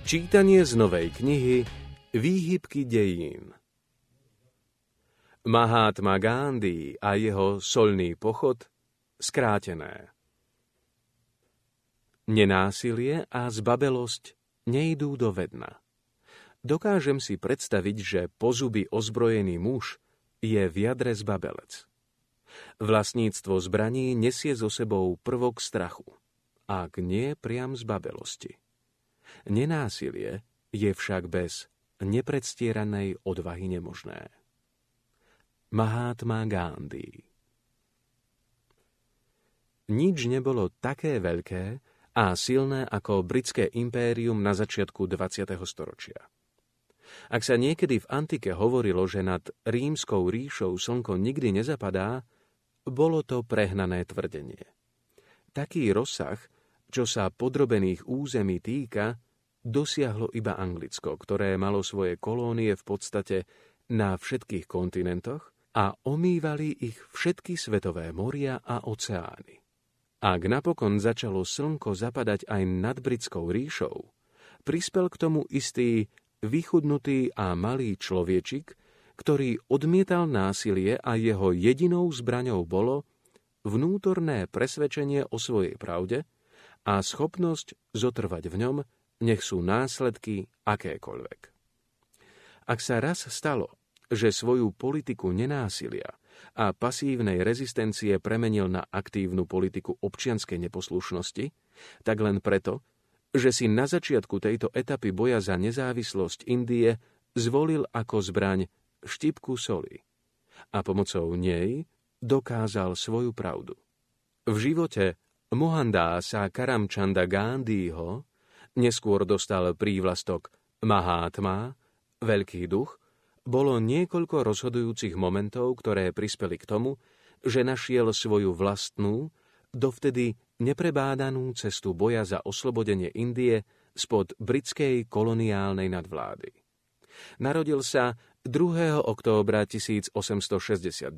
Čítanie z novej knihy Výhybky dejín. Mahatma Gandhi a jeho soľný pochod skrátené. Nenásilie a zbabelosť nejdú do vedna. Dokážem si predstaviť, že pozuby ozbrojený muž je v jadre zbabelec. Vlastníctvo zbraní nesie so sebou prvok strachu, ak nie priam zbabelosti. Nenásilie je však bez nepredstieranej odvahy nemožné. Mahatma Gandhi. Nič nebolo také veľké a silné ako britské impérium na začiatku 20. storočia. Ak sa niekedy v antike hovorilo, že nad rímskou ríšou slnko nikdy nezapadá, bolo to prehnané tvrdenie. Taký rozsah, čo sa podrobených území týka, dosiahlo iba Anglicko, ktoré malo svoje kolónie v podstate na všetkých kontinentoch a omývali ich všetky svetové moria a oceány. Ak napokon začalo slnko zapadať aj nad britskou ríšou, prispel k tomu istý vychudnutý a malý človečik, ktorý odmietal násilie a jeho jedinou zbraňou bolo vnútorné presvedčenie o svojej pravde a schopnosť zotrvať v ňom, nech sú následky akékoľvek. Ak sa raz stalo, že svoju politiku nenásilia a pasívnej rezistencie premenil na aktívnu politiku občianskej neposlušnosti, tak len preto, že si na začiatku tejto etapy boja za nezávislosť Indie zvolil ako zbraň štipku soli a pomocou nej dokázal svoju pravdu. V živote Mohandása Karamčanda Gandhiho neskôr dostal prívlastok Mahatma, veľký duch, bolo niekoľko rozhodujúcich momentov, ktoré prispeli k tomu, že našiel svoju vlastnú, dovtedy neprebádanú cestu boja za oslobodenie Indie spod britskej koloniálnej nadvlády. Narodil sa 2. októbra 1869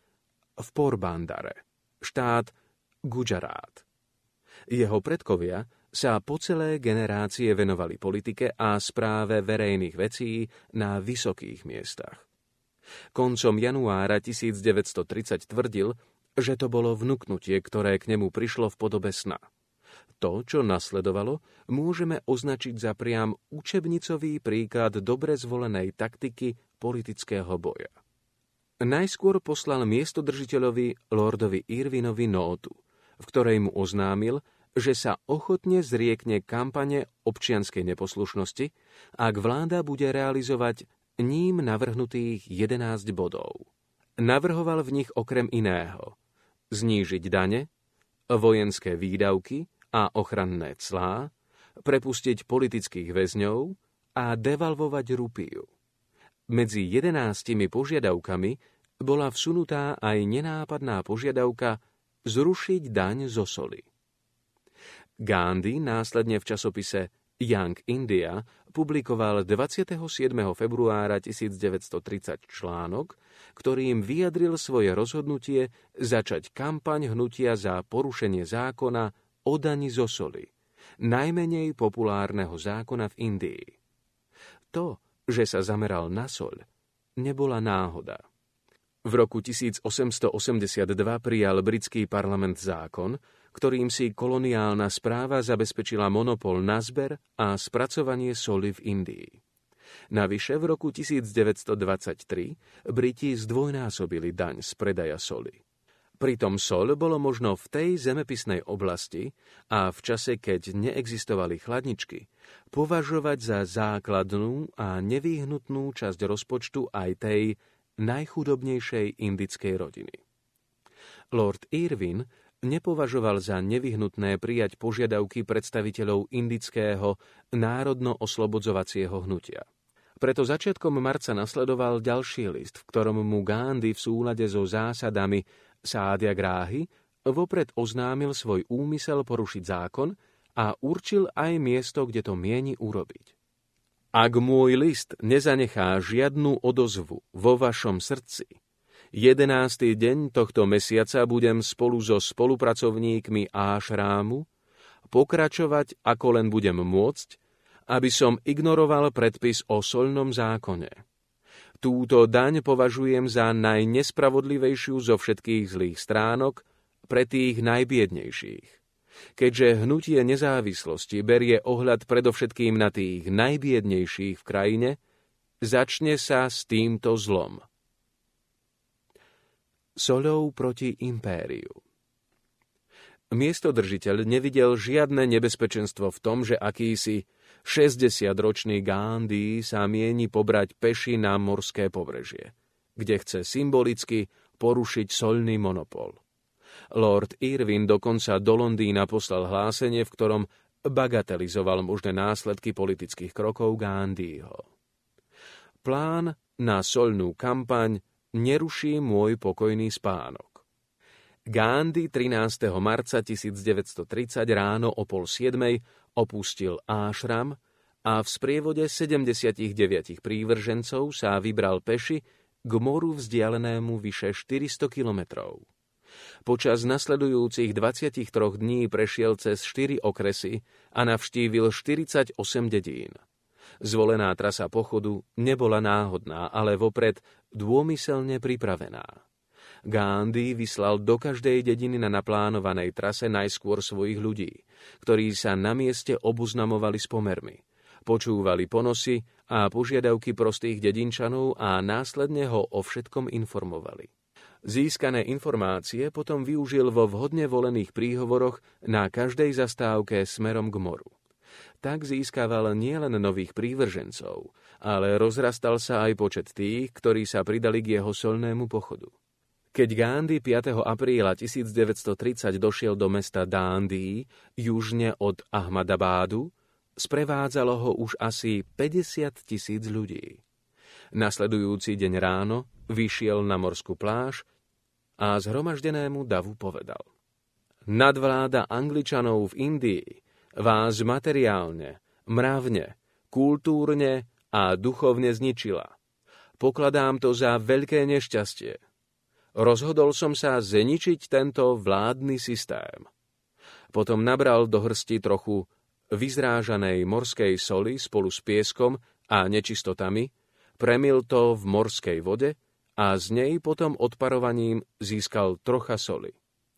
v Porbandare, štát Gujarat. Jeho predkovia sa po celé generácie venovali politike a správe verejných vecí na vysokých miestach. Koncom januára 1930 tvrdil, že to bolo vnuknutie, ktoré k nemu prišlo v podobe sna. To, čo nasledovalo, môžeme označiť za priam učebnicový príklad dobre zvolenej taktiky politického boja. Najskôr poslal miestodržiteľovi Lordovi Irvinovi nótu, v ktorej mu oznámil, že sa ochotne zriekne kampane občianskej neposlušnosti, ak vláda bude realizovať ním navrhnutých 11 bodov. Navrhoval v nich okrem iného znížiť dane, vojenské výdavky a ochranné clá, prepustiť politických väzňov a devalvovať rupiu. Medzi 11 požiadavkami bola vsunutá aj nenápadná požiadavka zrušiť daň zo soli. Gandhi následne v časopise Young India publikoval 27. februára 1930 článok, ktorým vyjadril svoje rozhodnutie začať kampaň hnutia za porušenie zákona o dani zo soli, najmenej populárneho zákona v Indii. To, že sa zameral na soľ, nebola náhoda. V roku 1882 prijal britský parlament zákon, ktorým si koloniálna správa zabezpečila monopol na zber a spracovanie soli v Indii. Navyše v roku 1923 Briti zdvojnásobili daň z predaja soli. Pritom soľ bolo možno v tej zemepisnej oblasti a v čase, keď neexistovali chladničky, považovať za základnú a nevyhnutnú časť rozpočtu aj tej najchudobnejšej indickej rodiny. Lord Irvin nepovažoval za nevyhnutné prijať požiadavky predstaviteľov indického národno-oslobodzovacieho hnutia. Preto začiatkom marca nasledoval ďalší list, v ktorom mu Gandhi v súlade so zásadami Sádiagráhy vopred oznámil svoj úmysel porušiť zákon a určil aj miesto, kde to mieni urobiť. Ak môj list nezanechá žiadnu odozvu vo vašom srdci, 11. deň tohto mesiaca budem spolu so spolupracovníkmi ášrámu pokračovať, ako len budem môcť, aby som ignoroval predpis o soľnom zákone. Túto daň považujem za najnespravodlivejšiu zo všetkých zlých stránok pre tých najbiednejších. Keďže hnutie nezávislosti berie ohľad predovšetkým na tých najbiednejších v krajine, začne sa s týmto zlom. Soľou proti impériu. Miestodržiteľ nevidel žiadne nebezpečenstvo v tom, že akýsi 60-ročný Gándhi sa mieni pobrať peši na morské pobrežie, kde chce symbolicky porušiť soľný monopol. Lord Irwin dokonca do Londýna poslal hlásenie, v ktorom bagatelizoval možné následky politických krokov Gandhiho. Plán na soľnú kampaň neruší môj pokojný spánok. Gandhi 13. marca 1930 ráno o 6:30 opustil ášram a v sprievode 79 prívržencov sa vybral peši k moru vzdialenému vyše 400 kilometrov. Počas nasledujúcich 23 dní prešiel cez 4 okresy a navštívil 48 dedín. Zvolená trasa pochodu nebola náhodná, ale vopred dômyselne pripravená. Gandhi vyslal do každej dediny na naplánovanej trase najskôr svojich ľudí, ktorí sa na mieste oboznamovali s pomermi, počúvali ponosy a požiadavky prostých dedinčanov a následne ho o všetkom informovali. Získané informácie potom využil vo vhodne volených príhovoroch na každej zastávke smerom k moru. Tak získaval nielen nových prívržencov, ale rozrastal sa aj počet tých, ktorí sa pridali k jeho soľnému pochodu. Keď Gandhi 5. apríla 1930 došiel do mesta Dandi, južne od Ahmadabádu, sprevádzalo ho už asi 50 000 ľudí. Nasledujúci deň ráno vyšiel na morskú pláž a zhromaždenému davu povedal: Nadvláda Angličanov v Indii vás materiálne, mravne, kultúrne a duchovne zničila. Pokladám to za veľké nešťastie. Rozhodol som sa zničiť tento vládny systém. Potom nabral do hrsti trochu vyzrážanej morskej soli spolu s pieskom a nečistotami, premil to v morskej vode a z nej potom odparovaním získal trocha soli.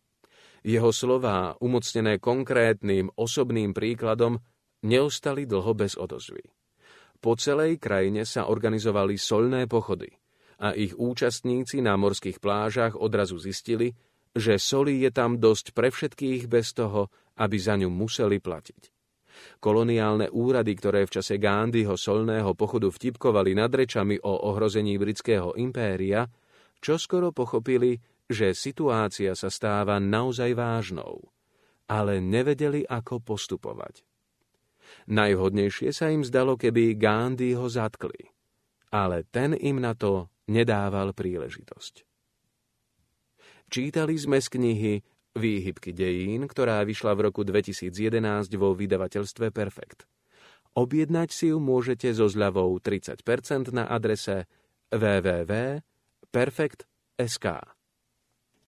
Jeho slová, umocnené konkrétnym osobným príkladom, neostali dlho bez odozvy. Po celej krajine sa organizovali soľné pochody a ich účastníci na morských plážach odrazu zistili, že soli je tam dosť pre všetkých bez toho, aby za ňu museli platiť. Koloniálne úrady, ktoré v čase Gandhiho soľného pochodu vtipkovali nad rečami o ohrození britského impéria, čoskoro pochopili, že situácia sa stáva naozaj vážnou, ale nevedeli, ako postupovať. Najvhodnejšie sa im zdalo, keby Gandhi ho zatkli, ale ten im na to nedával príležitosť. Čítali sme z knihy Výhybky dejín, ktorá vyšla v roku 2011 vo vydavateľstve Perfekt. Objednať si ju môžete so zľavou 30% na adrese www.perfekt.sk.